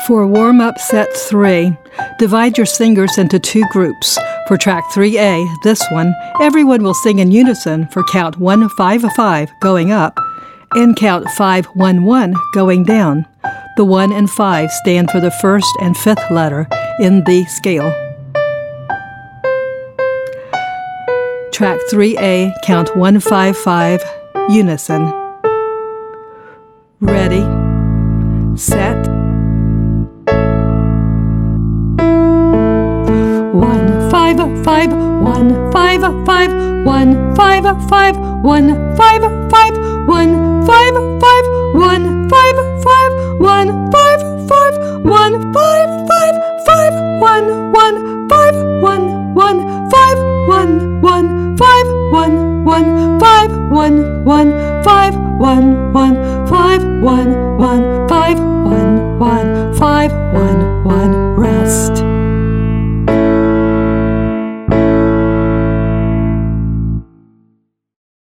For warm-up set 3, divide your singers into 2 groups. For track 3A, this one, everyone will sing in unison for count 1-5-5 going up and count 5-1-1 going down. The 1 and 5 stand for the first and fifth letter in the scale. Track 3A, count 1-5-5, unison. Ready, set. 1-5-5, 1-5-5, 1-5-5, 1-5-5, 1-5-5, 1-5-5, 1-5-5, 1-5-5, 1-1-5, 1-1-5, 1-1-5, 1-1-5, 1-1-5, 1-1-5, 1-1-5, 1-1-5,